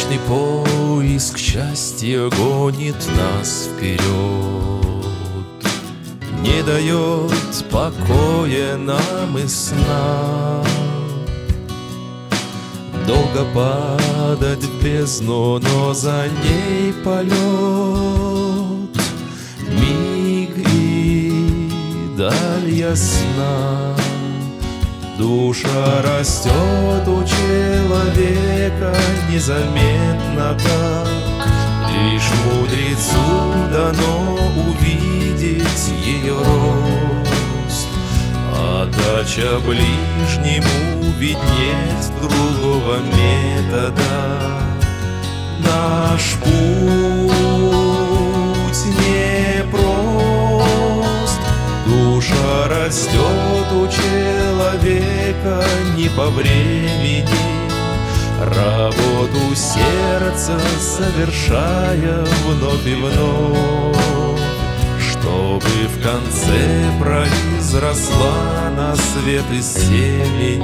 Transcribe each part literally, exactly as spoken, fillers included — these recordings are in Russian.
Вечный поиск счастья гонит нас вперед, не дает покоя нам и сна. Долго падать в бездну, но за ней полет, миг и даль ясна. Душа растет у человека незаметно так, лишь мудрецу дано увидеть ее рост. Отдача ближнему ведь нет другого метода. Наш путь непрост, душа растет у человека не по времени, работу сердца совершая вновь и вновь, чтобы в конце произросла на свет из семени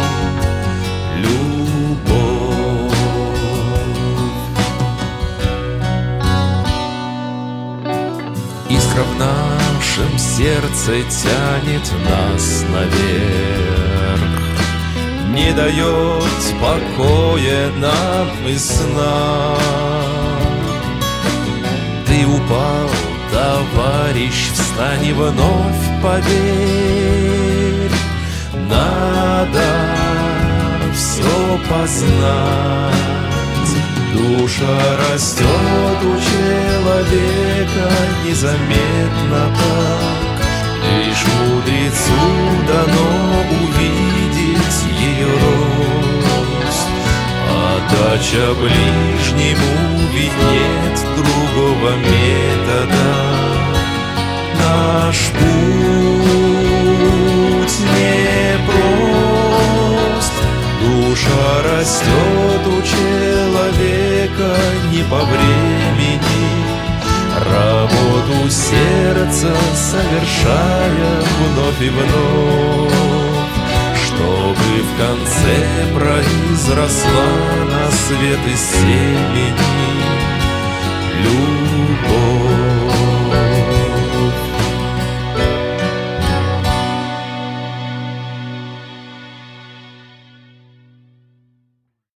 любовь. Искра в нашем сердце тянет нас наверх, не дает покоя нам и сна. Ты упал, товарищ, встань и вновь поверь. Надо все познать. Душа растет у человека незаметно так, лишь мудрецу дано увидеть ее рост. Отдача ближнему ведь нет другого метода. Наш путь непрост, душа растет у человека не по времени, работу сердца совершая вновь и вновь, чтобы в конце произросла на свет из семени